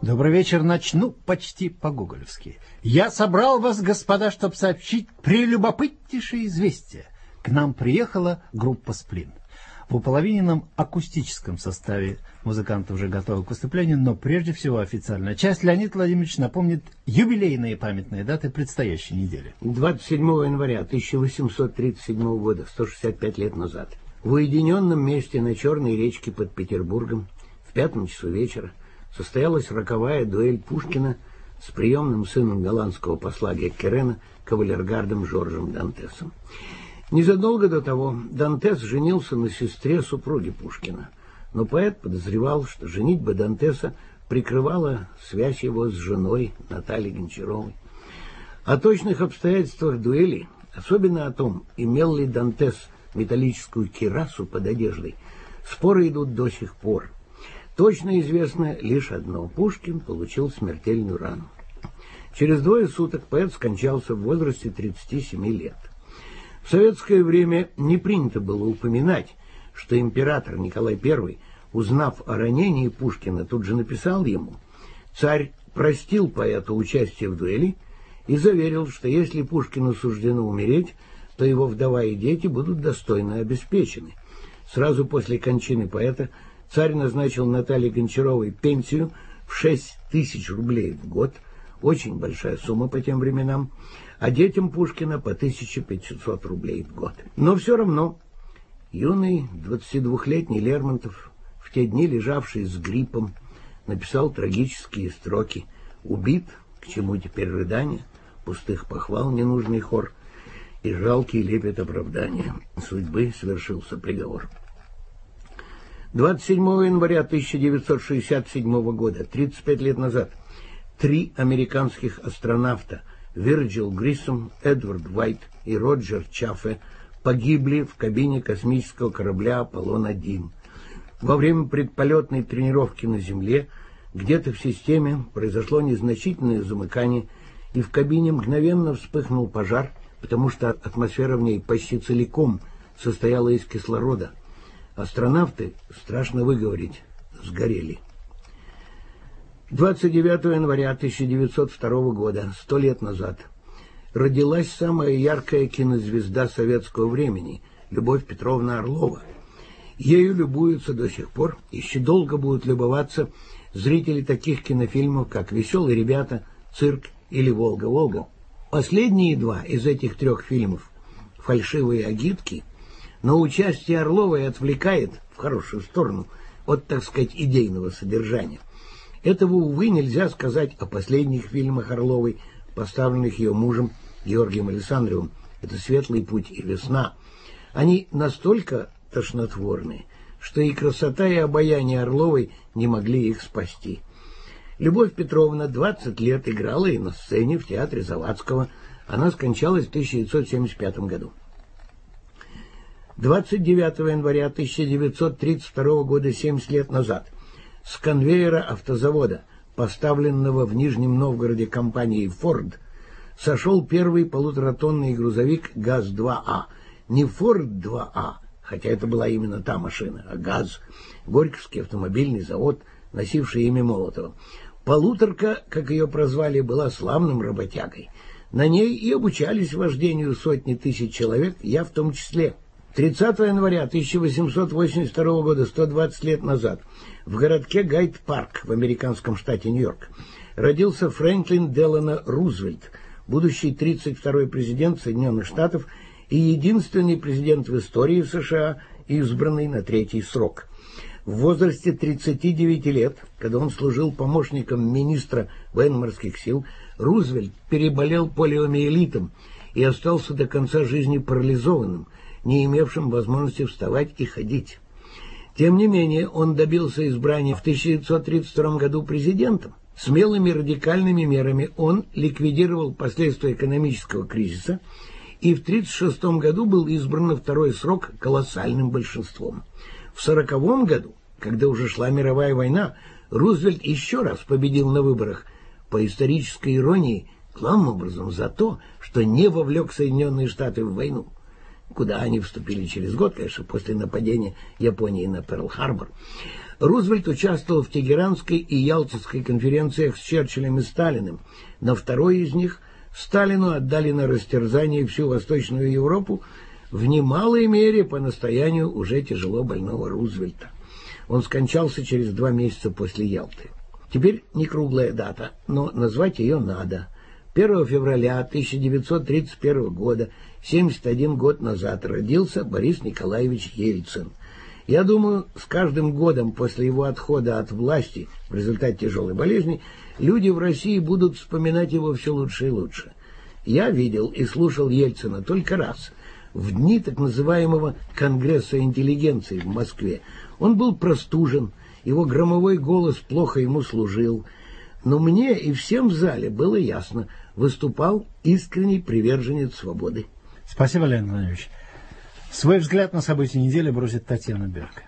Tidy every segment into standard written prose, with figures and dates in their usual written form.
Добрый вечер, начну почти по-гоголевски. Я собрал вас, господа, чтобы сообщить прелюбопытнейшее известие. К нам приехала группа «Сплин». В уполовиненном акустическом составе музыканты уже готовы к выступлению, но прежде всего официальная часть. Леонид Владимирович напомнит юбилейные памятные даты предстоящей недели. 27 января 1837 года, 165 лет назад, в уединенном месте на Черной речке под Петербургом в 5 часу вечера состоялась роковая дуэль Пушкина с приемным сыном голландского посла Геккерена кавалергардом Жоржем Дантесом. Незадолго до того Дантес женился на сестре супруги Пушкина, но поэт подозревал, что женитьба Дантеса прикрывала связь его с женой Натальей Гончаровой. О точных обстоятельствах дуэли, особенно о том, имел ли Дантес металлическую кирасу под одеждой, споры идут до сих пор. Точно известно лишь одно: Пушкин получил смертельную рану. Через 2 суток поэт скончался в возрасте 37 лет. В советское время не принято было упоминать, что император Николай I, узнав о ранении Пушкина, тут же написал ему: «Царь простил поэту участие в дуэли и заверил, что если Пушкину суждено умереть, то его вдова и дети будут достойно обеспечены». Сразу после кончины поэта царь назначил Наталье Гончаровой пенсию в 6 тысяч рублей в год, очень большая сумма по тем временам, а детям Пушкина по 1500 рублей в год. Но все равно юный 22-летний Лермонтов, в те дни лежавший с гриппом, написал трагические строки: «Убит, к чему теперь рыдания, пустых похвал ненужный хор, и жалкий лепет оправдания, судьбы свершился приговор». 27 января 1967 года, 35 лет назад, 3 американских астронавта Вирджил Гриссом, Эдвард Уайт и Роджер Чаффе погибли в кабине космического корабля «Аполлон-1». Во время предполетной тренировки на Земле где-то в системе произошло незначительное замыкание, и в кабине мгновенно вспыхнул пожар, потому что атмосфера в ней почти целиком состояла из кислорода. Астронавты, страшно выговорить, сгорели. 29 января 1902 года, 100 лет назад, родилась самая яркая кинозвезда советского времени – Любовь Петровна Орлова. Ею любуются до сих пор, еще долго будут любоваться зрители таких кинофильмов, как «Веселые ребята», «Цирк» или «Волга-Волга». Последние 2 из этих 3 фильмов – «Фальшивые агитки», но участие Орловой отвлекает в хорошую сторону от, так сказать, идейного содержания. Этого, увы, нельзя сказать о последних фильмах Орловой, поставленных ее мужем Георгием Александровым. Это «Светлый путь» и «Весна». Они настолько тошнотворные, что и красота, и обаяние Орловой не могли их спасти. Любовь Петровна 20 лет играла и на сцене в театре Завадского. Она скончалась в 1975 году. 29 января 1932 года, 70 лет назад, с конвейера автозавода, поставленного в Нижнем Новгороде компанией «Форд», сошел первый полуторатонный грузовик ГАЗ-2А. Не «Форд-2А», хотя это была именно та машина, а ГАЗ, Горьковский автомобильный завод, носивший имя Молотова. Полуторка, как ее прозвали, была славным работягой. На ней и обучались вождению сотни тысяч человек, я в том числе. 30 января 1882 года, 120 лет назад, в городке Гайд-Парк в американском штате Нью-Йорк родился Фрэнклин Делано Рузвельт, будущий 32-й президент Соединенных Штатов и единственный президент в истории США, избранный на 3-й срок. В возрасте 39 лет, когда он служил помощником министра военно-морских сил, Рузвельт переболел полиомиелитом и остался до конца жизни парализованным, не имевшим возможности вставать и ходить. Тем не менее, он добился избрания в 1932 году президентом. Смелыми радикальными мерами он ликвидировал последствия экономического кризиса и в 1936 году был избран на 2-й срок колоссальным большинством. В 1940 году, когда уже шла мировая война, Рузвельт еще раз победил на выборах, по исторической иронии, главным образом за то, что не вовлек Соединенные Штаты в войну. куда они вступили через год, конечно, после нападения Японии на Перл-Харбор. Рузвельт участвовал в Тегеранской и Ялтинской конференциях с Черчиллем и Сталиным. На второй из них Сталину отдали на растерзание всю Восточную Европу, в немалой мере по настоянию уже тяжело больного Рузвельта. Он скончался через 2 месяца после Ялты. Теперь не круглая дата, но назвать ее надо. 1 февраля 1931 года, 71 год назад, родился Борис Николаевич Ельцин. Я думаю, с каждым годом после его отхода от власти в результате тяжелой болезни люди в России будут вспоминать его все лучше и лучше. Я видел и слушал Ельцина только раз, в дни так называемого Конгресса интеллигенции в Москве. Он был простужен, его громовой голос плохо ему служил, но мне и всем в зале было ясно, выступал искренний приверженец свободы. Спасибо, Леонид Владимирович. Свой взгляд на события недели бросит Татьяна Берг.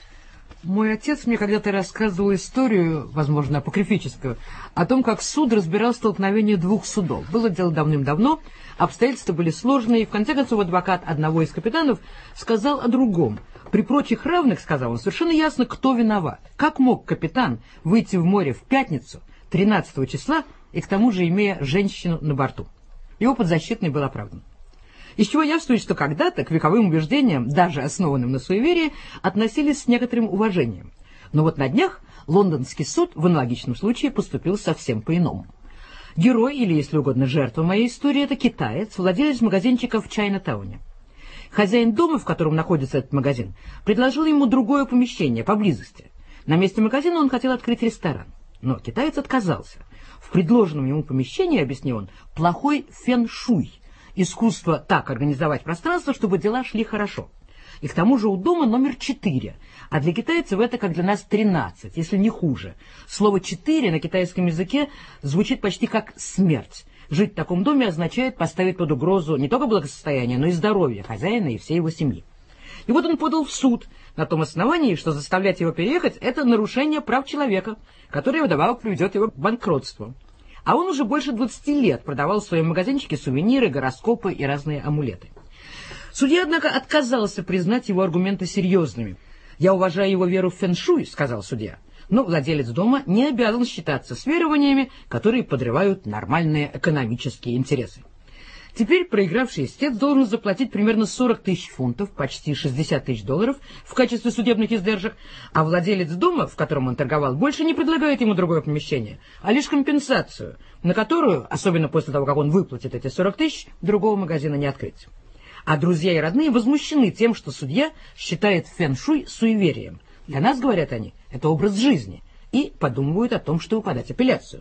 Мой отец мне когда-то рассказывал историю, возможно, апокрифическую, о том, как суд разбирал столкновение 2 судов. Было дело давным-давно, обстоятельства были сложные, и в конце концов адвокат одного из капитанов сказал о другом. При прочих равных, сказал он, совершенно ясно, кто виноват. Как мог капитан выйти в море в пятницу, 13 числа, и к тому же имея женщину на борту? Его подзащитный был оправдан. Из чего явствует, что когда-то к вековым убеждениям, даже основанным на суеверии, относились с некоторым уважением. Но вот на днях лондонский суд в аналогичном случае поступил совсем по-иному. Герой, или, если угодно, жертва моей истории, это китаец, владелец магазинчика в Чайна-тауне. Хозяин дома, в котором находится этот магазин, предложил ему другое помещение поблизости. На месте магазина он хотел открыть ресторан, но китаец отказался. В предложенном ему помещении, объяснил он, плохой фэн-шуй. Искусство так организовать пространство, чтобы дела шли хорошо. И к тому же у дома номер 4, а для китайцев это, как для нас, 13, если не хуже. Слово 4 на китайском языке звучит почти как смерть. Жить в таком доме означает поставить под угрозу не только благосостояние, но и здоровье хозяина и всей его семьи. И вот он подал в суд на том основании, что заставлять его переехать – это нарушение прав человека, которое вдобавок приведет его к банкротству. А он уже больше 20 лет продавал в своем магазинчике сувениры, гороскопы и разные амулеты. Судья, однако, отказался признать его аргументы серьезными. «Я уважаю его веру в фэн-шуй», — сказал судья, «но владелец дома не обязан считаться с верованиями, которые подрывают нормальные экономические интересы». Теперь проигравший истец должен заплатить примерно 40 тысяч фунтов, почти 60 тысяч долларов, в качестве судебных издержек, а владелец дома, в котором он торговал, больше не предлагает ему другое помещение, а лишь компенсацию, на которую, особенно после того, как он выплатит эти 40 тысяч, другого магазина не открыть. А друзья и родные возмущены тем, что судья считает фэн-шуй суеверием. Для нас, говорят они, это образ жизни, и подумывают о том, чтобы подать апелляцию.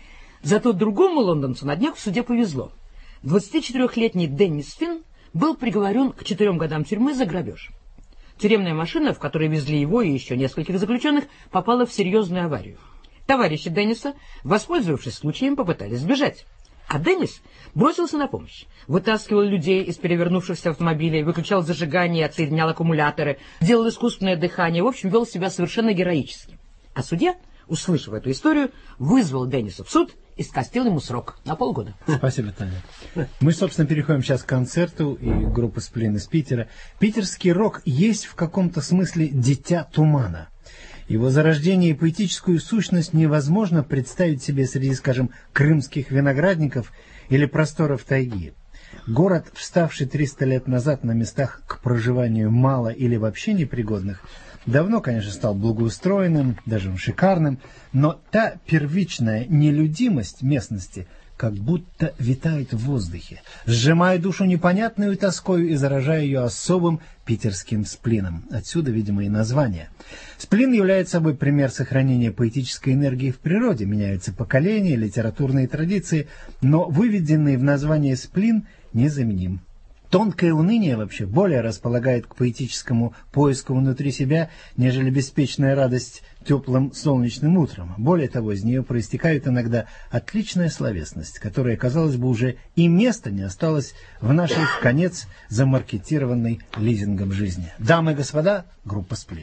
Зато другому лондонцу на днях в суде повезло. 24-летний Деннис Финн был приговорен к 4 годам тюрьмы за грабеж. Тюремная машина, в которой везли его и еще нескольких заключенных, попала в серьезную аварию. Товарищи Денниса, воспользовавшись случаем, попытались сбежать. А Деннис бросился на помощь. Вытаскивал людей из перевернувшихся автомобилей, выключал зажигание, отсоединял аккумуляторы, делал искусственное дыхание, в общем, вел себя совершенно героически. А судья, услышав эту историю, вызвал Денниса в суд и скостил ему срок на полгода. Спасибо, Таня. Мы, собственно, переходим сейчас к концерту и группы «Сплин» из Питера. Питерский рок есть в каком-то смысле дитя тумана. Его зарождение и поэтическую сущность невозможно представить себе среди, скажем, крымских виноградников или просторов тайги. Город, вставший 300 лет назад на местах к проживанию мало или вообще непригодных, давно, конечно, стал благоустроенным, даже шикарным, но та первичная нелюдимость местности как будто витает в воздухе, сжимая душу непонятную тоскою и заражая ее особым питерским сплином. Отсюда, видимо, и название. Сплин является собой пример сохранения поэтической энергии в природе. Меняются поколения, литературные традиции, но выведенный в название сплин незаменим. Тонкое уныние вообще более располагает к поэтическому поиску внутри себя, нежели беспечная радость теплым солнечным утром. Более того, из нее проистекает иногда отличная словесность, которая, казалось бы, уже и места не осталось в нашей вконец замаркетированной лизингом жизни. Дамы и господа, группа «Сплин».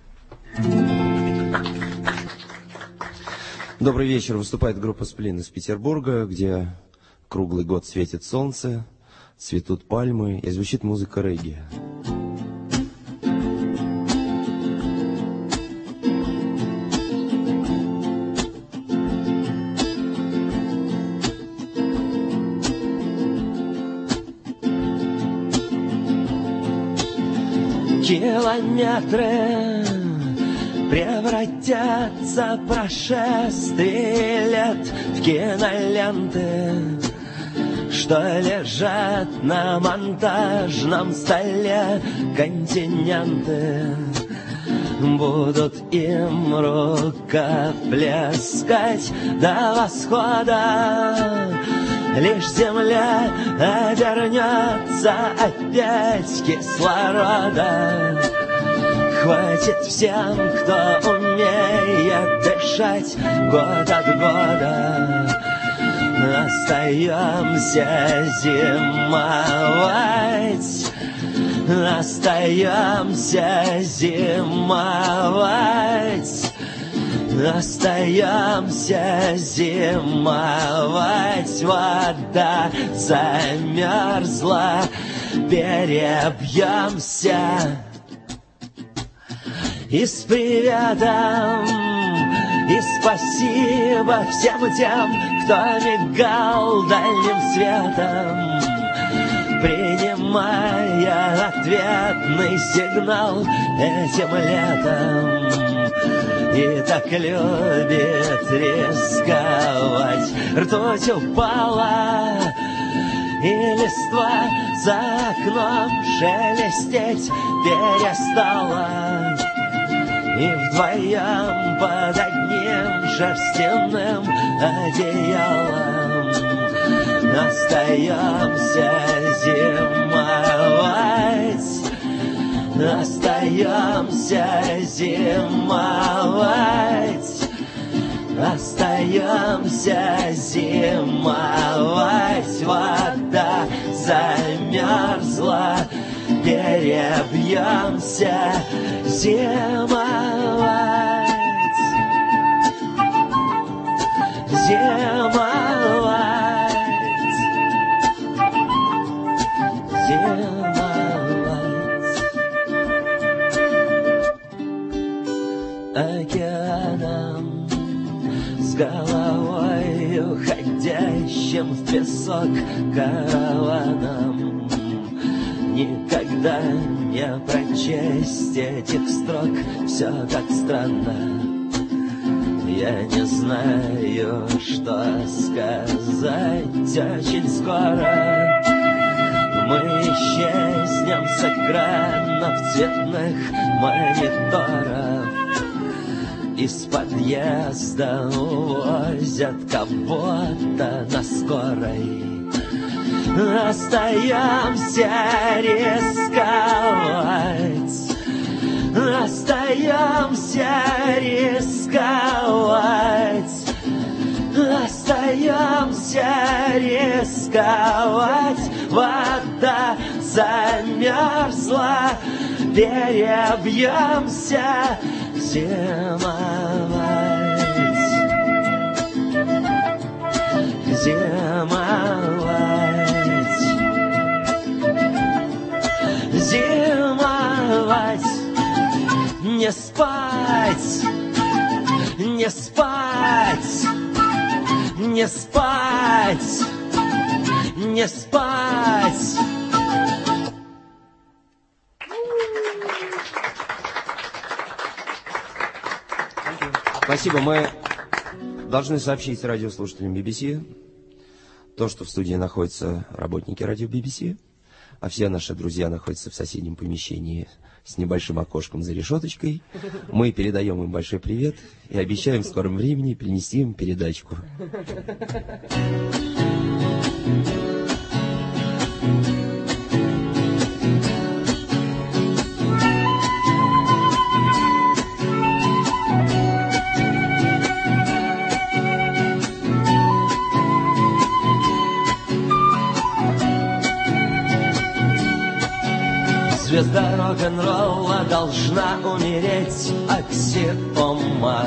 Добрый вечер. Выступает группа «Сплин» из Петербурга, где круглый год светит солнце. цветут пальмы, и звучит музыка регги. Километры превратятся прошествие лет в киноленты, что лежат на монтажном столе. Континенты будут им рукоплескать до восхода. Лишь земля обернется опять кислорода. Хватит всем, кто умеет дышать год от года. Остаемся зимовать. Остаемся зимовать. Остаемся зимовать. Вода замерзла, перебьемся. И с приветом, и спасибо всем тем, кто мигал дальним светом, принимая ответный сигнал этим летом. И так любит рисковать. Ртуть упала, и листва за окном шелестеть перестала. И вдвоем под одним шерстяным одеялом остаемся зимовать. Остаемся зимовать. Остаемся зимовать. Вода замерзла, перебьемся зимовать. Зимовать. Зимовать. Океаном с головой уходящим в песок караваном никогда не прочесть этих строк. Все так странно, я не знаю, что сказать. Очень скоро мы исчезнем с экранов цветных мониторов. Из подъезда увозят кого-то на скорой. Остаемся рисковать. Остаемся рисковать. Остаемся рисковать. Вода замерзла, перебьемся зимовать. Зимовать. Зимовать. Не спать. Не спать. Не спать. Не спать. Спасибо. Мы должны сообщить радиослушателям BBC то, что в студии находятся работники радио BBC, а все наши друзья находятся в соседнем помещении с небольшим окошком за решеточкой. Мы передаем им большой привет и обещаем в скором времени принести им передачку. Звезда рок-н-ролла должна умереть, аксиома.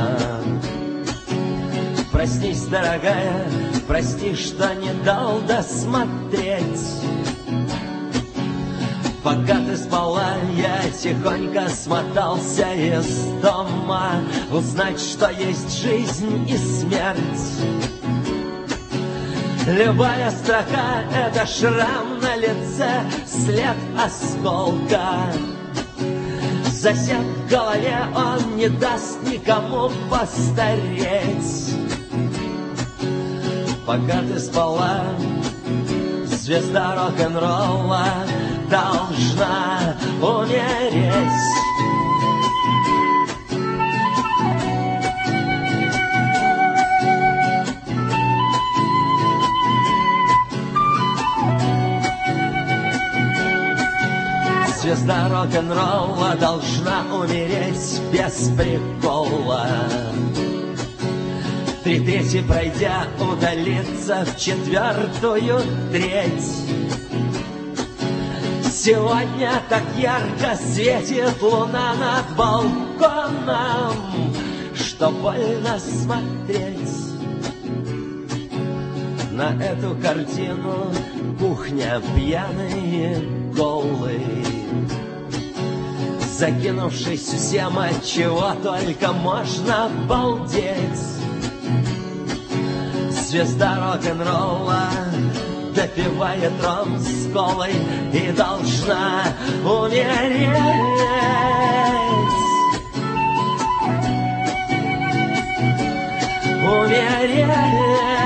Проснись, дорогая, прости, что не дал досмотреть Пока ты спала, я тихонько смотался из дома, узнать, что есть жизнь и смерть. Любая строка — это шрам на лице, след осколка. Засед в голове, он не даст никому постареть. Пока ты спала, звезда рок-н-ролла должна умереть. Звезда рок-н-ролла должна умереть без прикола. 3/3 пройдя, удалиться в 4/3. Сегодня так ярко светит луна над балконом, что больно смотреть на эту картину. Кухня, пьяные, голые, закинувшись всем, от чего только можно балдеть. Звезда рок-н-ролла допивает ром с колой и должна умереть. Умереть.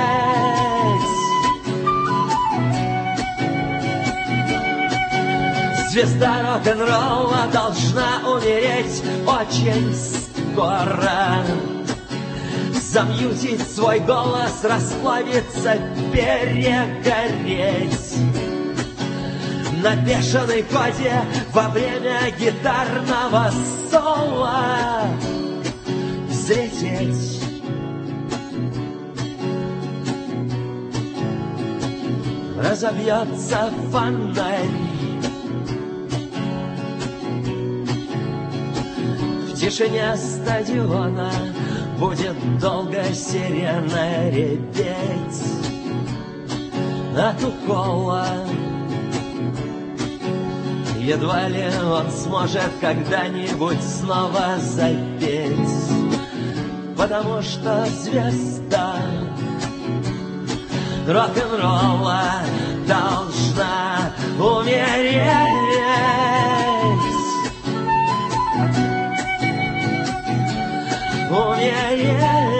Звезда рок-н-ролла должна умереть очень скоро. Замьютить свой голос, расплавиться, перегореть. На бешеной коде во время гитарного соло взлететь. Разобьется фонарь. В тишине стадиона будет долго сирена реветь от укола. Едва ли он сможет когда-нибудь снова запеть, потому что звезда рок-н-ролла должна умереть. Умереть.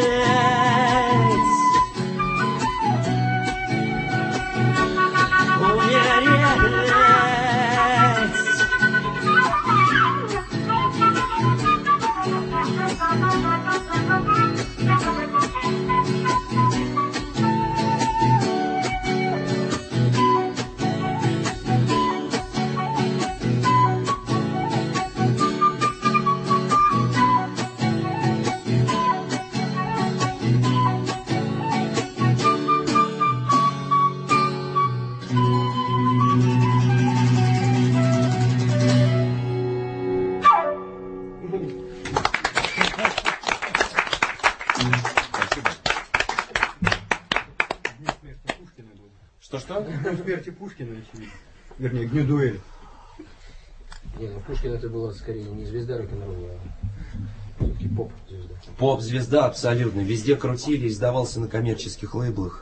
Что-что? К смерти Пушкина, очевидно. Вернее, к дуэли. Не, ну Пушкин это была скорее не звезда рок-н-ролла, а все-таки поп-звезда. Поп-звезда, абсолютно. Везде крутили, издавался на коммерческих лейблах.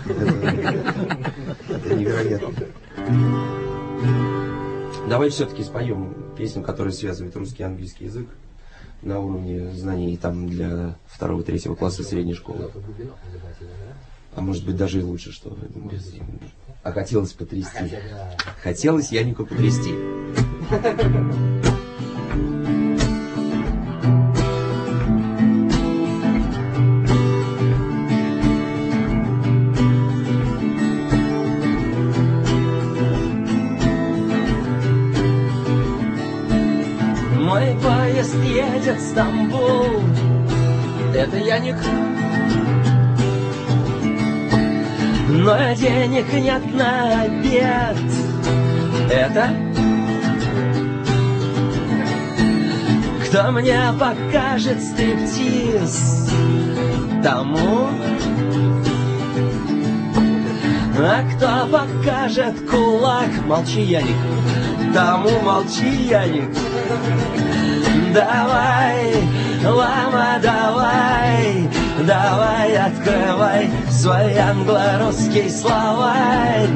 Это невероятно. Давай все-таки споем песню, которая связывает русский и английский язык на уровне знаний там для 2-3 класса средней школы. А может быть даже и лучше, что а хотелось потрясти. Хотелось Янику потрясти. Мой поезд едет в Стамбул. Это Яник. Но денег нет на обед. Это кто мне покажет стриптиз? Тому. А кто покажет кулак? Молчи, Яник. потому молчи, Яник. Давай, лама, давай, давай, открывай свой англо-русский словарь.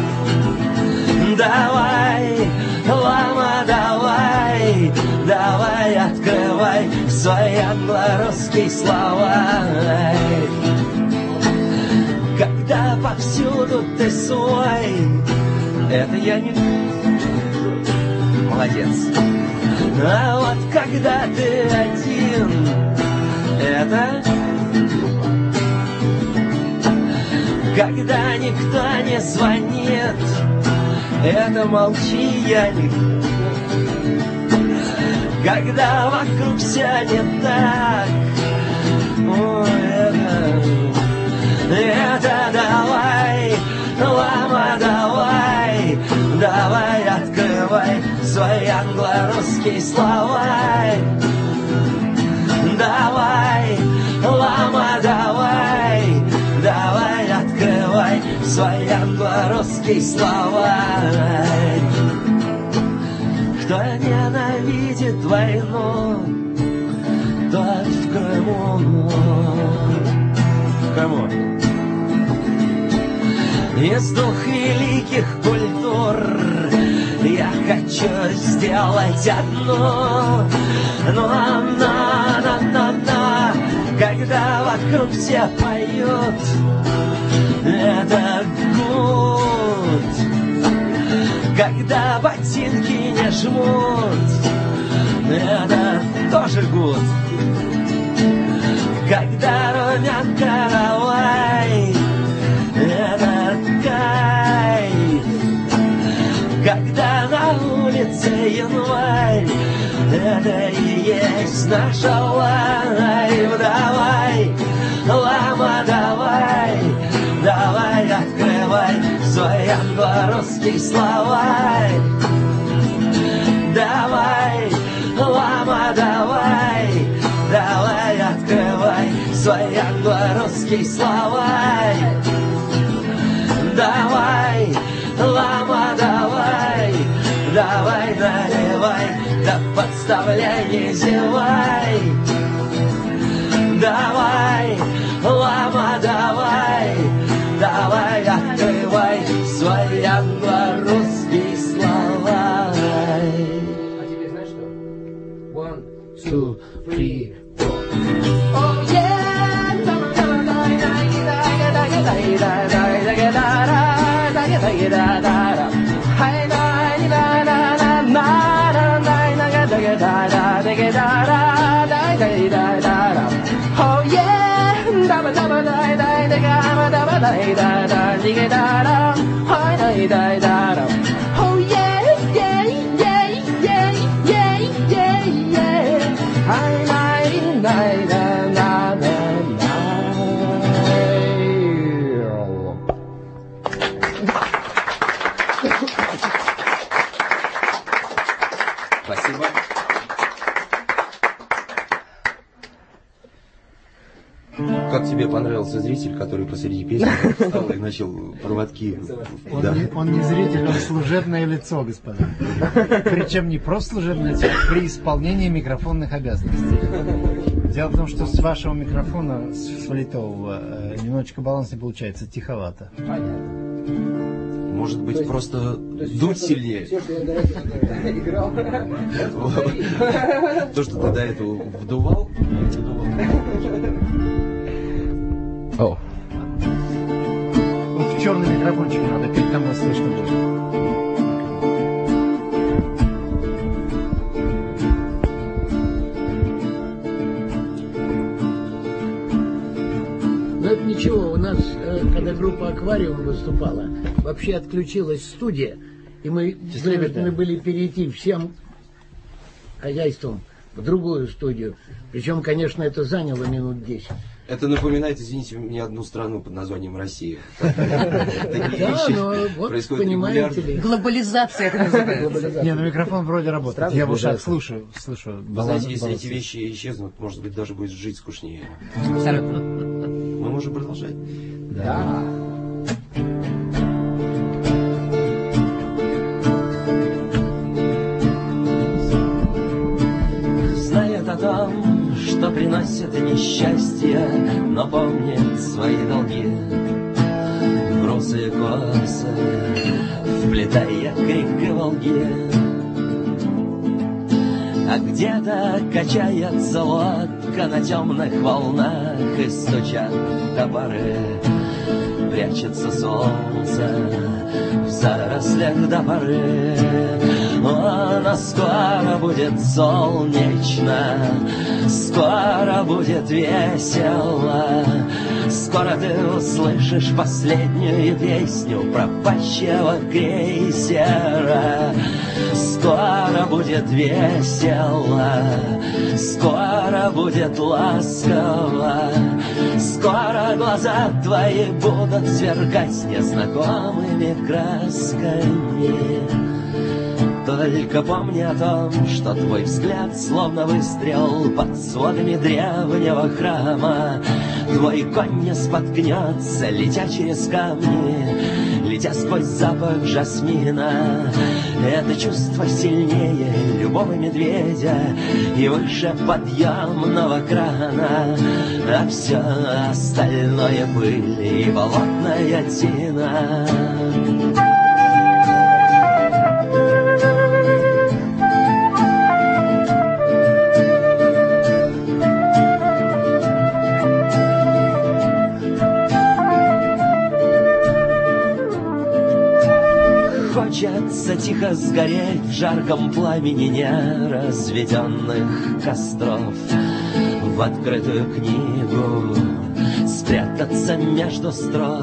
Давай, лама, давай, давай, открывай свой англо-русский словарь. Когда повсюду ты свой, это я не... Молодец. А вот когда ты один, это... Когда никто не звонит, это молчи, Яник. Когда вокруг все не так, ой, это давай, лама, давай, давай, открывай свой англо-русский словарь. Давай, лама, давай, давай, открывай свой англо-русский словарь. Кто ненавидит войну, тот в Крыму. В Крыму. Из двух великих культур я хочу сделать одну. Но, когда вокруг все поют, это гуд. Когда ботинки не жмут, это тоже гуд. Когда румян каравай, это кайф. Когда на улице январь, это и есть наша лайф. Давай, лама, давай, давай, открывай свой англо-русский словарь. Давай, лама, давай, давай, открывай свой англо-русский словарь. Давай, лама, давай, давай, наливай, да подставляй, не зевай. Давай, лама, давай, давай, открывай свой англо-русский словарь. А теперь знаешь что? 1, 2, 3, 4. Oh yeah! Oh yeah! Oh yeah! Yeah, yeah, yeah, yeah, yeah, yeah. Спасибо. Как тебе понравился зритель, который посреди песни встал и начал проводки? Он не зритель, он служебное лицо, господа. Причем не просто служебное лицо, а при исполнении микрофонных обязанностей. Дело в том, что с вашего микрофона, с влитового, немножечко баланс не получается, тиховато. Может быть, просто дуть сильнее? Все, что я до этого играл. То, что ты до этого вдувал? Вот в черный микрофончик надо петь, там нас слышно будет. Но это ничего, у нас, когда группа «Аквариум» выступала, вообще отключилась студия, и мы должны были перейти всем хозяйством в другую студию. Причем, конечно, это заняло минут 10. Это напоминает, извините, мне одну страну под названием Россия. Такие вещи происходят регулярно. Глобализация это называется. Не, ну микрофон вроде работает. Я в ушах слышу. Вы знаете, если эти вещи исчезнут, может быть, даже будет жить скучнее. Абсолютно. Мы можем продолжать? Да. приносит несчастье, но помнит свои долги. В русые косы, вплетая крик и Волги. А где-то качается лодка на темных волнах, и стучат топоры. Прячется солнце в зарослях до поры. Но скоро будет солнечно, скоро будет весело. Скоро ты услышишь последнюю песню пропащего крейсера. Скоро будет весело, скоро будет ласково. Скоро глаза твои будут сверкать незнакомыми красками. Только помни о том, что твой взгляд словно выстрел под сводами древнего храма. Твой конь не споткнется, летя через камни, летя сквозь запах жасмина. Это чувство сильнее любого медведя и выше подъемного крана. А все остальное пыль и болотная тина. Хочется тихо сгореть в жарком пламени неразведенных костров, в открытую книгу спрятаться между строк.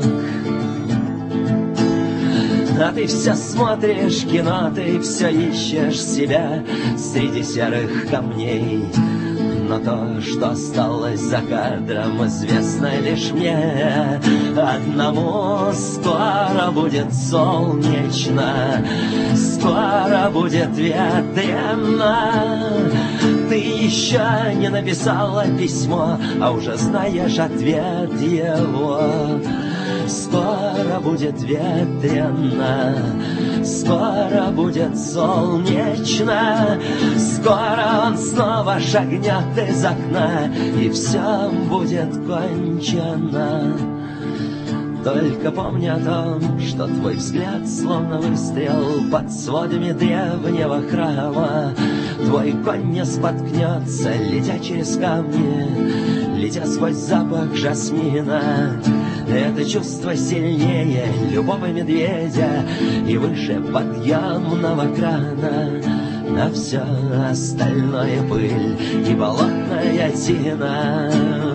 А ты все смотришь кино, ты все ищешь себя среди серых камней. Но то, что осталось за кадром, известно лишь мне одному. Скоро будет солнечно, скоро будет ветрено. Ты еще не написала письмо, а уже знаешь ответ его. Скоро будет ветрено, скоро будет солнечно. Скоро он снова шагнет из окна, и все будет кончено. Только помни о том, что твой взгляд словно выстрел под сводами древнего храма. Твой конь не споткнется, летя через камни, летя сквозь запах жасмина. Это чувство сильнее любого медведя и выше подъемного крана. А все остальное пыль и болотная тина.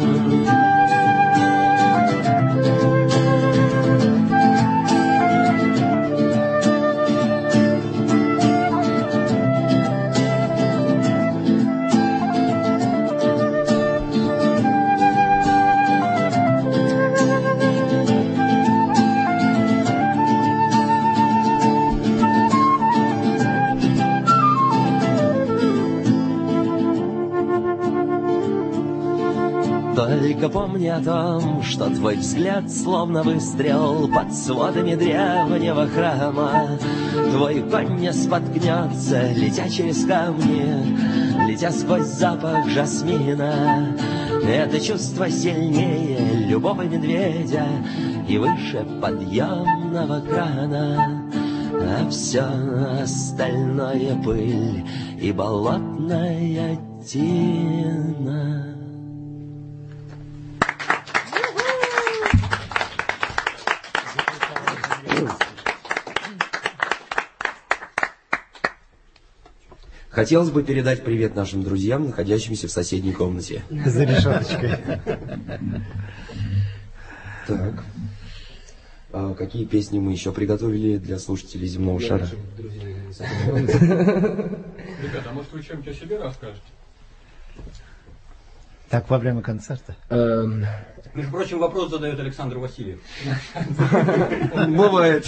Только помни о том, что твой взгляд словно выстрел под сводами древнего храма. Твой конь не споткнется, летя через камни, летя сквозь запах жасмина. Это чувство сильнее любого медведя и выше подъемного крана. А все остальное пыль и болотная тина. Хотелось бы передать привет нашим друзьям, находящимся в соседней комнате. За решеточкой. Так. А какие песни мы еще приготовили для слушателей земного шара? Ребята, а может вы что-нибудь о себе расскажете? Так, во время концерта? Между прочим, вопрос задает Александр Васильев. Бывает.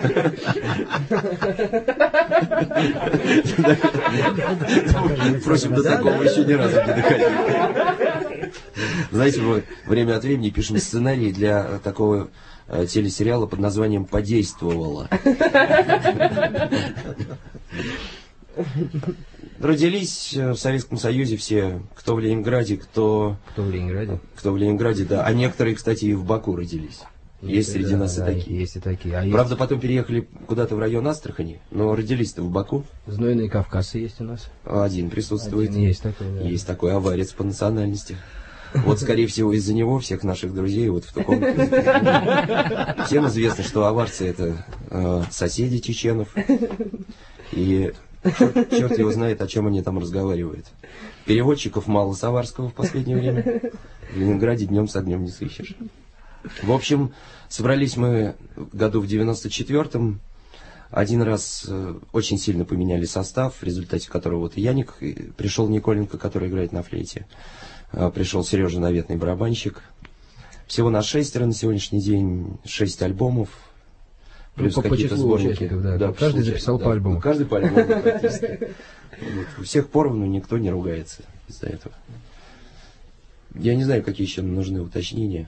Впрочем, до такого еще ни разу не доходили. Знаете, мы время от времени пишем сценарий для такого телесериала под названием «Подействовало». Родились в Советском Союзе все, кто в Ленинграде, кто Кто в Ленинграде? в Ленинграде, да. А некоторые, кстати, и в Баку родились. Есть среди нас и такие. Есть и такие. А Правда, потом переехали куда-то в район Астрахани, но родились-то в Баку. знойные кавказцы есть у нас. Один присутствует. Один есть такой, да. Есть такой аварец по национальности. Вот, скорее всего, из-за него всех наших друзей вот в таком... Всем известно, что аварцы — это соседи чеченов. И черт его знает, о чем они там разговаривают. Переводчиков мало с аварского в последнее время. В Ленинграде днем с огнем не сыщешь. В общем, собрались мы году в 94-м. Один раз очень сильно поменяли состав, в результате которого вот Яник, пришел Николенко, который играет на флейте, пришел Сережа Наветный, барабанщик. Всего нас 6 на сегодняшний день, 6 альбомов, плюс по какие-то числу сборники. участников, да. Каждый записал по альбому. Каждый по альбому практически. Вот. У всех поровну, никто не ругается из-за этого. Я не знаю, какие еще нужны уточнения.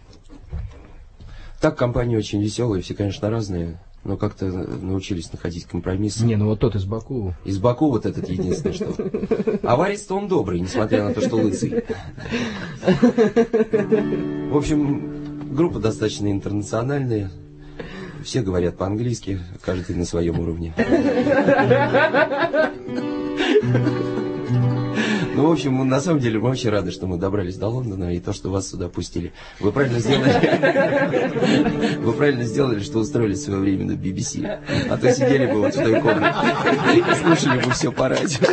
Так, компания очень веселая, все, конечно, разные, но как-то научились находить компромиссы. Не, ну вот тот из Баку. Из Баку вот этот единственный, что... Аварец-то он добрый, несмотря на то, что лысый. В общем, группа достаточно интернациональная. Все говорят по-английски, каждый на своем уровне. Ну, в общем, на самом деле мы очень рады, что мы добрались до Лондона и то, что вас сюда пустили. Вы правильно сделали, что устроились в свое время на BBC. А то сидели бы вот в той комнате и слушали бы все по радио.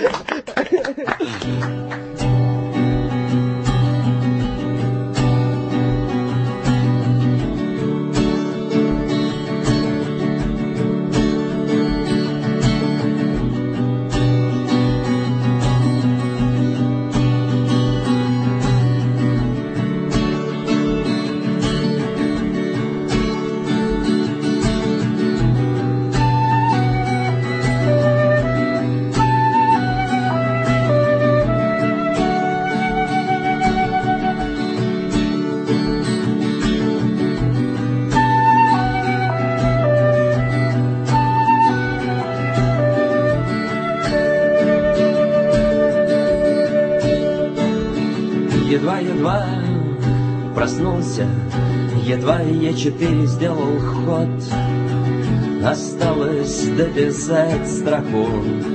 Едва-едва проснулся, едва Е4 сделал ход. Осталось дописать строку,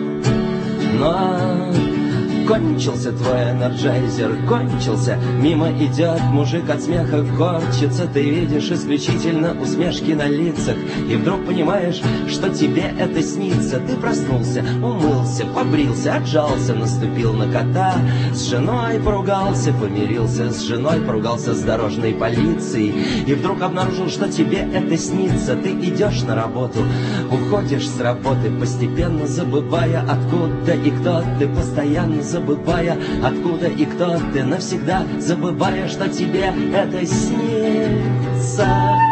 но кончился твой энерджайзер, кончился. Мимо идет мужик, от смеха корчится. Ты видишь исключительно усмешки на лицах, и вдруг понимаешь, что тебе это снится. Ты проснулся, умылся, побрился, отжался, наступил на кота. С женой поругался, помирился с женой, поругался с дорожной полицией, и вдруг обнаружил, что тебе это снится. Ты идешь на работу, уходишь с работы, постепенно забывая, откуда и кто ты, постоянно забывая, откуда и кто ты, навсегда забывая, что тебе это снится.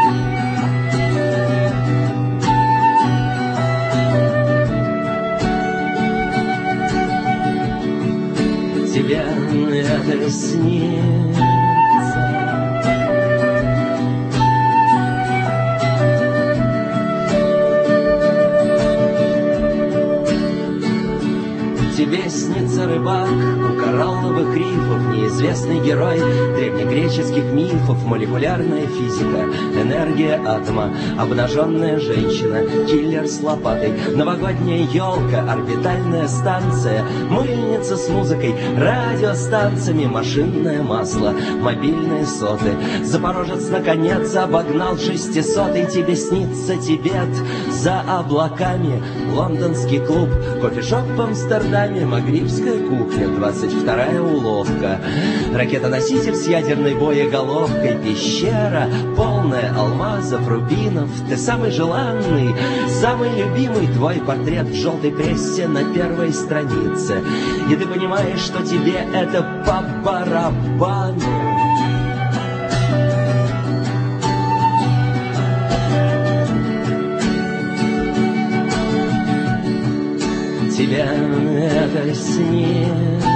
Тебе это снится. Тебе снится рыбак у коралловых рифов, неизвестный герой древнегреческих мифов, молекулярная физика, энергия атома, обнаженная женщина, киллер с лопатой, новогодняя елка, орбитальная станция, мыльница с музыкой, радиостанциями, машинное масло, мобильные соты. Запорожец наконец обогнал 600-й, тебе снится Тибет за облаками, лондонский клуб, кофешоп в Амстердаме, магрибская кухня, 22-я уловка, ракетоноситель с ядерной боеголовкой, пещера, полная алмазов, рубинов. Ты самый желанный, самый любимый, твой портрет в желтой прессе на первой странице. И ты понимаешь, что тебе это по барабану. Тебе это снится.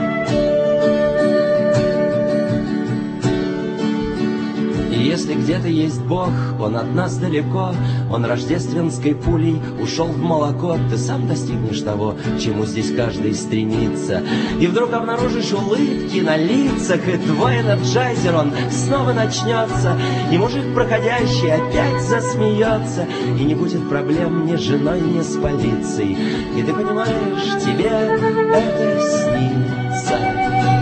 Если где-то есть Бог, Он от нас далеко, Он рождественской пулей ушел в молоко. Ты сам достигнешь того, к чему здесь каждый стремится. И вдруг обнаружишь улыбки на лицах, и твой энерджайзер, он снова начнется. И мужик, проходящий, опять засмеется, и не будет проблем ни с женой, ни с полицией. И ты понимаешь, тебе это снится.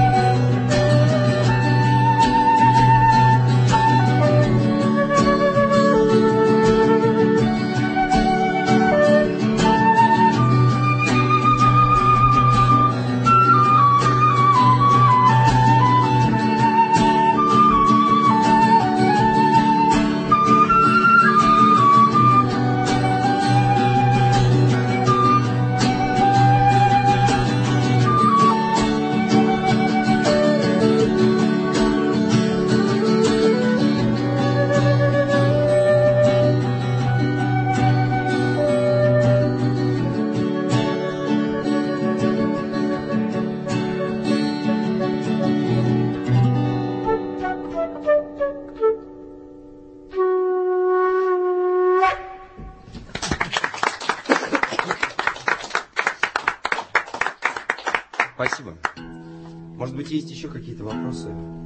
Спасибо. Может быть, есть еще какие-то вопросы?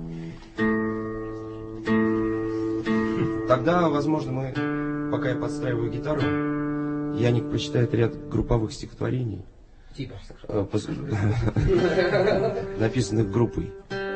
Тогда, возможно, мы, пока я подстраиваю гитару, Яник прочитает ряд групповых стихотворений, написанных группой,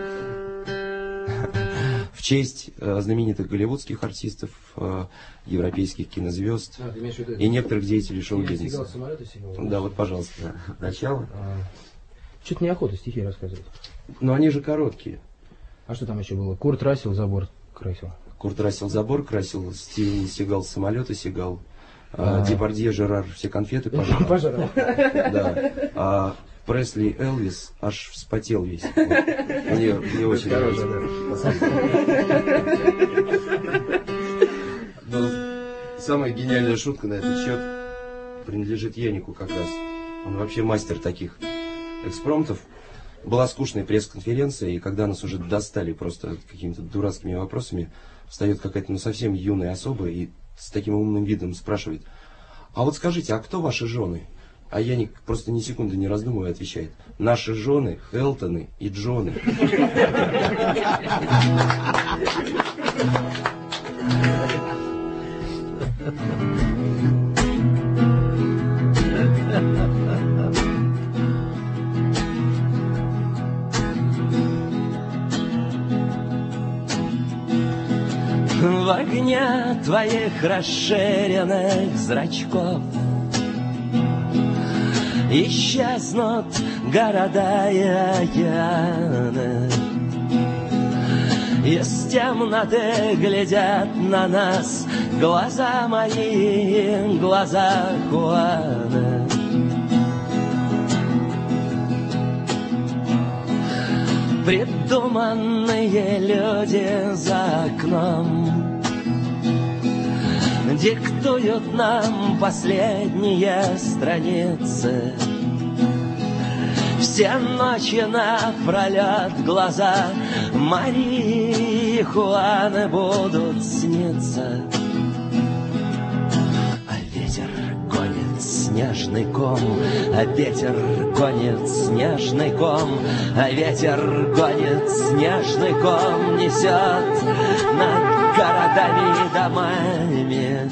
в честь знаменитых голливудских артистов, европейских кинозвезд и некоторых деятелей шоу-бизнеса. Да, вот, пожалуйста, начало. Что-то неохота стихи рассказывать. Но они же короткие. А что там еще было? Курт Рассел забор красил. Курт Рассел забор красил, Стивен Сигал самолеты сигал, Депардье Жерар все конфеты пожрал. Да. А Пресли Элвис аж вспотел весь. Мне очень нравится. Самая гениальная шутка на этот счет принадлежит Янику как раз. Он вообще мастер таких экспромтов. Была скучная пресс-конференция, и когда нас уже достали просто какими-то дурацкими вопросами, встает какая-то совсем юная особа и с таким умным видом спрашивает: а вот скажите, а кто ваши жены? А Яник просто ни секунды не раздумывая отвечает: наши жены Элтоны и Джоны. В огне твоих расширенных зрачков исчезнут города и океаны. Из темноты глядят на нас глаза мои, глаза Хуана. Придуманные люди за окном диктуют нам последние страницы. Все ночи напролет глаза Марии и Хуаны будут сниться. А ветер гонит снежный ком, а ветер гонит снежный ком, а ветер гонит снежный ком, несет над городами и домами.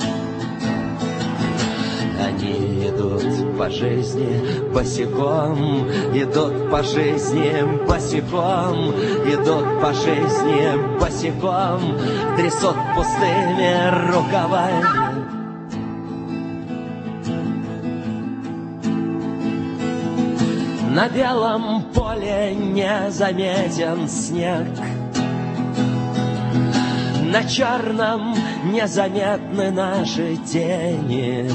Они идут по жизни босиком, идут по жизни босиком, идут по жизни босиком, трясут пустыми рукавами. На белом поле незаметен снег, на черном незаметны наши тени.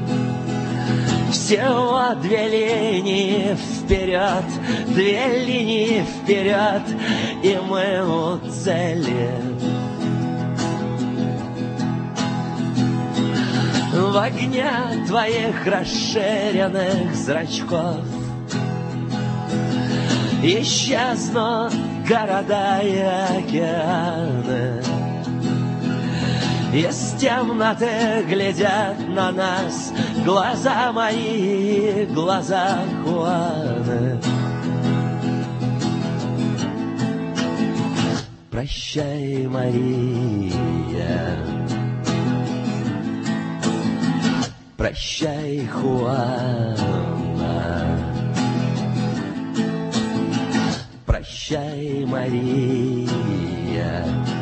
Всего две линии вперед, две линии вперед, и мы у цели. В огне твоих расширенных зрачков исчезнут города и океаны. Из темноты глядят на нас глаза мои, глаза Хуаны. Прощай, Мария, прощай, Хуана, прощай, Мария,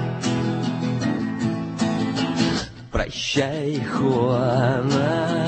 прощай, Хуана.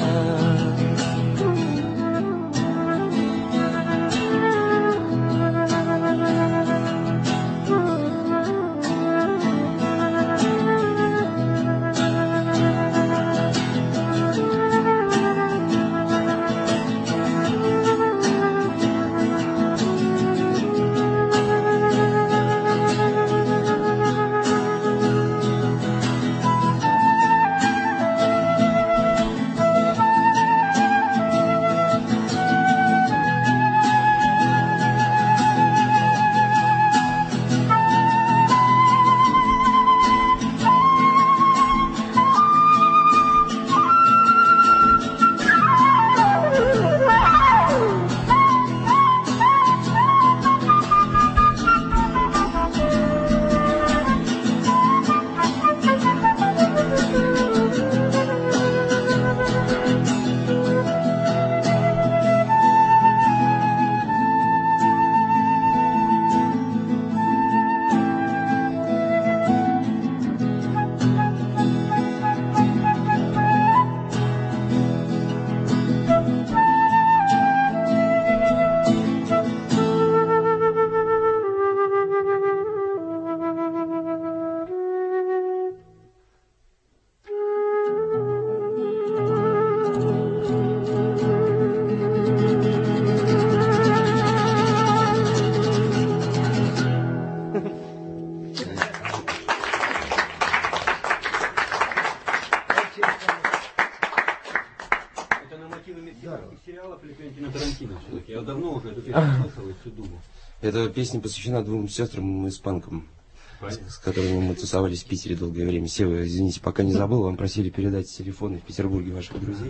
Я давно уже эту песню слышал и все думал. Эта песня посвящена двум сестрам-испанкам, с которыми мы тусовались в Питере долгое время. Сева, извините, пока не забыл, вам просили передать телефоны в Петербурге ваших друзей.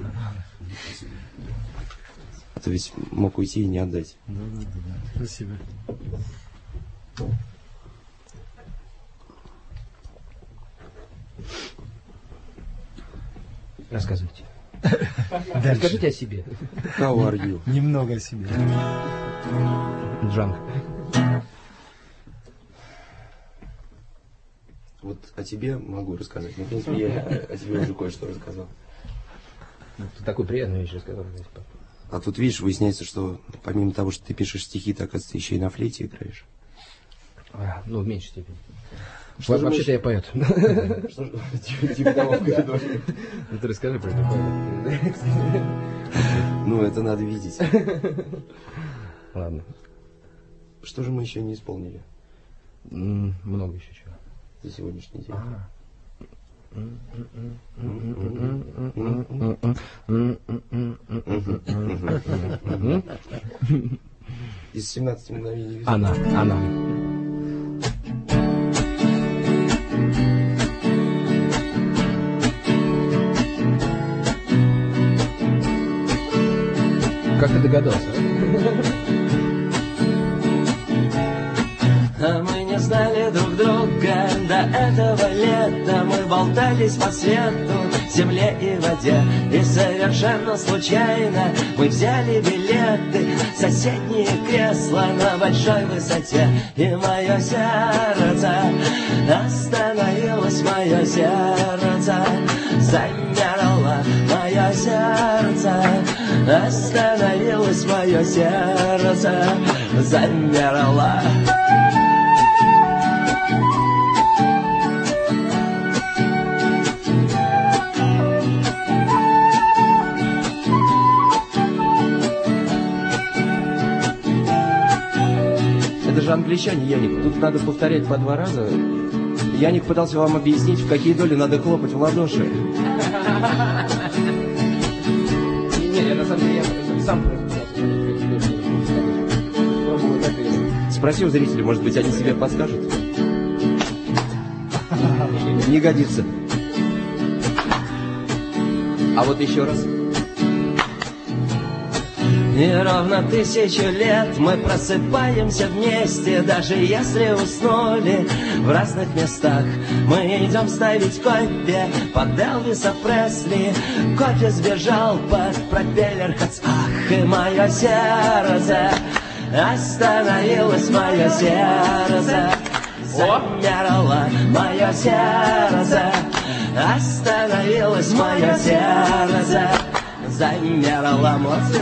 А то ведь мог уйти и не отдать. Да. Спасибо. Рассказывайте. Дальше. Расскажите о себе. How are you? Немного о себе. Джанг. Вот о тебе могу рассказать. Ну, в принципе, я о тебе уже кое-что рассказал. Ты такую приятную вещь рассказал. А тут, видишь, выясняется, что помимо того, что ты пишешь стихи, ты, оказывается, еще и на флейте играешь. Ну, в меньшей степени. думаешь? Вообще-то я поэт. Что типа того в коридоре? Ну, ты расскажи про это поэт. Ну, это надо видеть. Ладно. Что же мы еще не исполнили Много еще чего. за сегодняшний день? Из 17 мгновений. Она. Как ты догадался? А мы не знали друг друга до этого лета. Мы болтались по свету, земле и воде. И совершенно случайно мы взяли билеты в соседние кресла на большой высоте. И мое сердце остановилось, мое сердце замерло, мое сердце остановилось, мое сердце замерло. Это же англичане, Яник. Тут надо повторять по 2 раза. Яник пытался вам объяснить, в какие доли надо хлопать в ладоши. Не, я на самом деле сам Спроси у зрителей, может быть, они себе подскажут. Не годится. А вот еще раз. И ровно 1000 лет мы просыпаемся вместе, даже если уснули в разных местах. Мы идем ставить копья под Элвиса Пресли. Копья сбежал под пропеллер Хац. Ах, и мое сердце остановилось, мое сердце замерло, мое сердце остановилось, мое сердце замерло. Молодцы.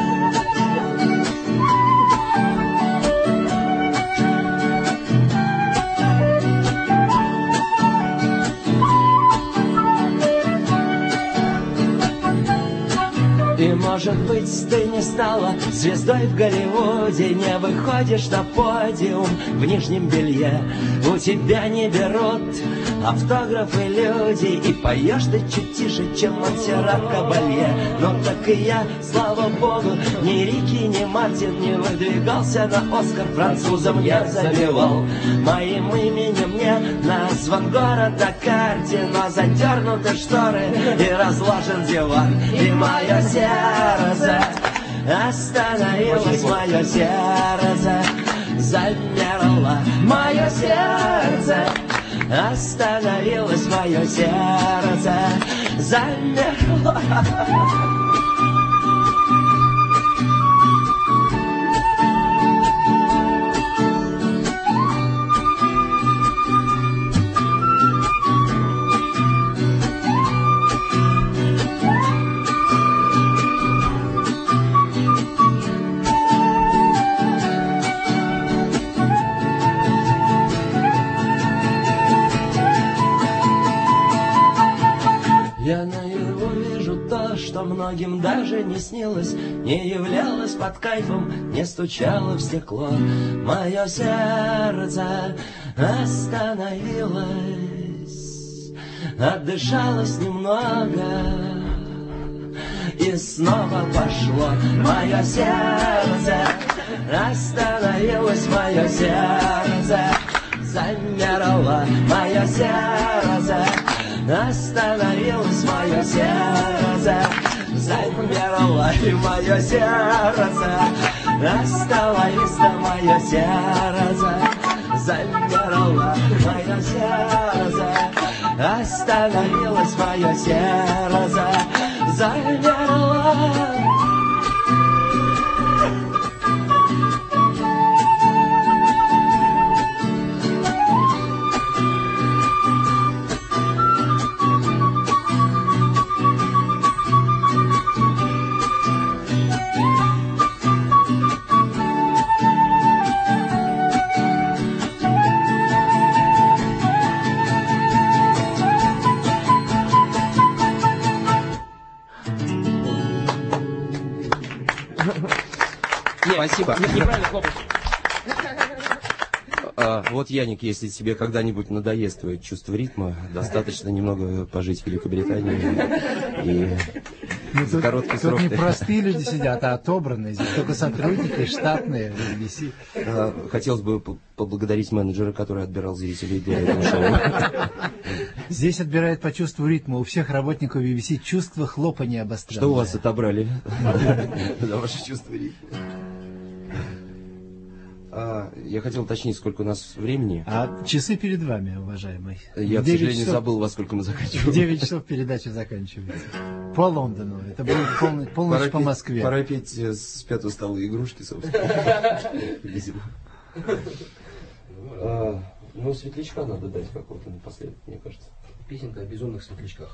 И, может быть, ты не стала звездой в Голливуде, не выходишь на подиум в нижнем белье. У тебя не берут автографы люди, и поешь ты чуть тише, чем Монсеррат Кабалье. Но так и я, слава богу, ни Рики, ни Мартин не выдвигался на Оскар, французом я забивал. Моим именем не назван город на карте, но задернуты шторы и разложен диван. И мое сердце остановилось, мое сердце замерло, мое сердце остановилось, мое сердце замерло. Я наяву вижу то, что многим даже не снилось, не являлось под кайфом, не стучало в стекло. Мое сердце остановилось, отдышалось немного и снова пошло. Мое сердце остановилось, мое сердце замерло, мое сердце остановилось, мое сердце замерло, и мое сердце остановилось, мое сердце замерло, мое сердце остановилось, мое сердце замерло. Спасибо. Неправильно хлопать. Вот, Яник, если тебе когда-нибудь надоест твое чувство ритма, достаточно немного пожить в Великобритании и за короткий срок. Тут не простые люди сидят, а отобранные. Здесь только сотрудники, штатные. Хотелось бы поблагодарить менеджера, который отбирал зрителей для этого шоу. Здесь отбирают по чувству ритма. У всех работников BBC чувство хлопания обостренное. Что у вас отобрали за ваше чувство ритма? Я хотел уточнить, сколько у нас времени. А часы перед вами, уважаемый. Я, к сожалению, забыл, во сколько мы заканчиваем. В 9 часов передача заканчивается. По Лондону. Это будет полночь по Москве. Пора петь с 5-го стола игрушки, собственно. Видимо. Ну, светлячка надо дать какого-то напоследок, мне кажется. Песенка о безумных светлячках.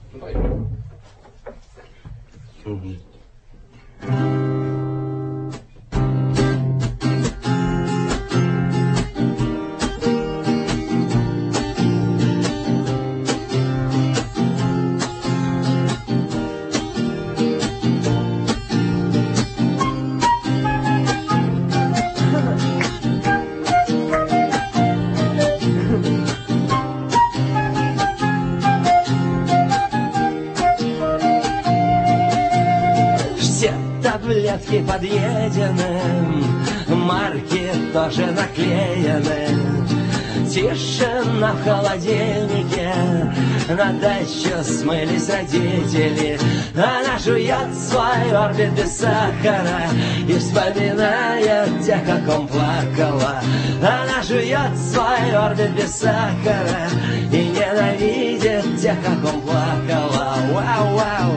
Таблетки подъедены, марки тоже наклеены. Тишина в холодильнике, на дачу смылись родители. Она жует свой орбит без сахара и вспоминает тех, как он плакала. Она жует свой орбит без сахара и ненавидит тех, как он плакала. Вау-вау.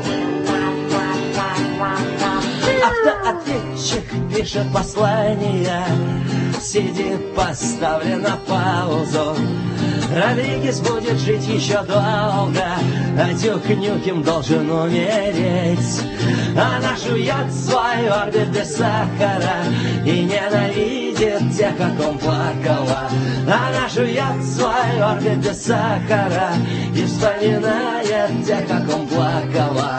Автоответчик пишет послание, CD поставлен на паузу. Родригес будет жить еще долго, а Дюк Нюкем должен умереть. Она жует свой орбит без сахара и ненавидит тех, как он плакала. Она жует свой орбит без сахара и вспоминает тех, как он плакала.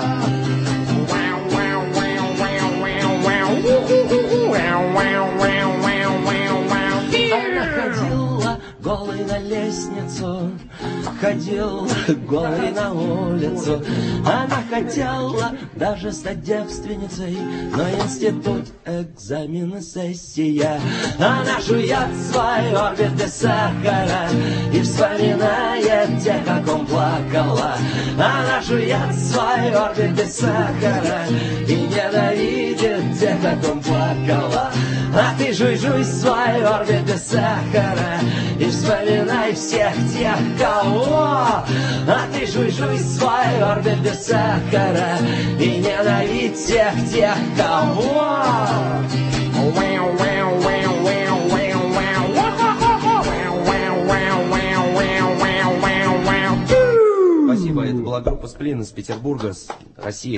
Она ходила голой на лестницу, ходила голой на улицу. Она хотела даже стать девственницей, но институт, экзамены, сессия. Она жует свой орбит без сахара и вспоминает тех, как он плакала. Она жует свой орбит без сахара и ненавидит тех, как он плакала. А ты жуй-жуй свой орбит без сахара и вспоминай всех тех, кого. А ты жуй-жуй свой орбит без сахара и ненавидь всех тех, кого. Спасибо, это была группа «Сплин» из Петербурга, Россия.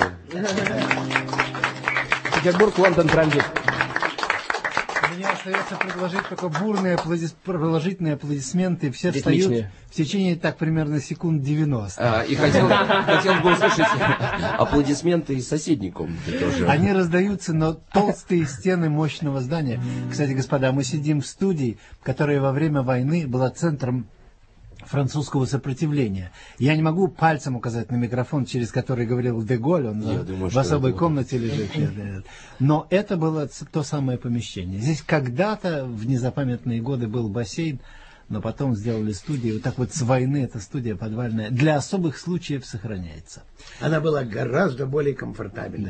Петербург, Лондон, транзит. Мне остается предложить только бурные продолжительные аплодисменты. Все Ритмичные. встают в течение так примерно секунд 90. И хотел бы услышать аплодисменты из соседней комнаты тоже. Они раздаются на толстые стены мощного здания. Кстати, господа, мы сидим в студии, которая во время войны была центром французского сопротивления. Я не могу пальцем указать на микрофон, через который говорил Деголь, он в особой комнате лежит. Но это было то самое помещение. Здесь когда-то в незапамятные годы был бассейн, но потом сделали студию. Вот так вот с войны эта студия подвальная для особых случаев сохраняется. Она была гораздо более комфортабельной.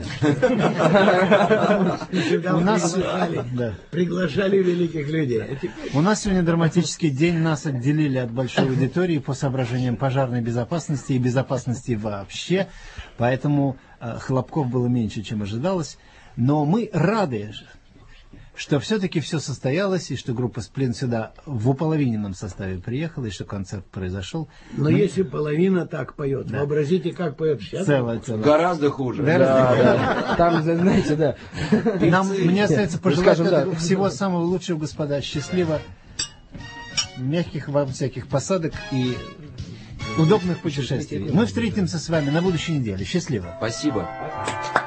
Приглашали великих людей. У нас сегодня драматический день. Нас отделили от большой аудитории по соображениям пожарной безопасности и безопасности вообще. Поэтому хлопков было меньше, чем ожидалось. Но мы рады, что все-таки все состоялось, и что группа «Сплин» сюда в уполовиненном составе приехала, и что концерт произошел. Но если половина так поет, вообразите, как поет вся. Целая. Гораздо хуже. Да. Там, знаете, да. Мне остается пожелать всего самого лучшего, господа. Счастливо, мягких вам всяких посадок и удобных путешествий. Мы встретимся с вами на будущей неделе. Счастливо. Спасибо.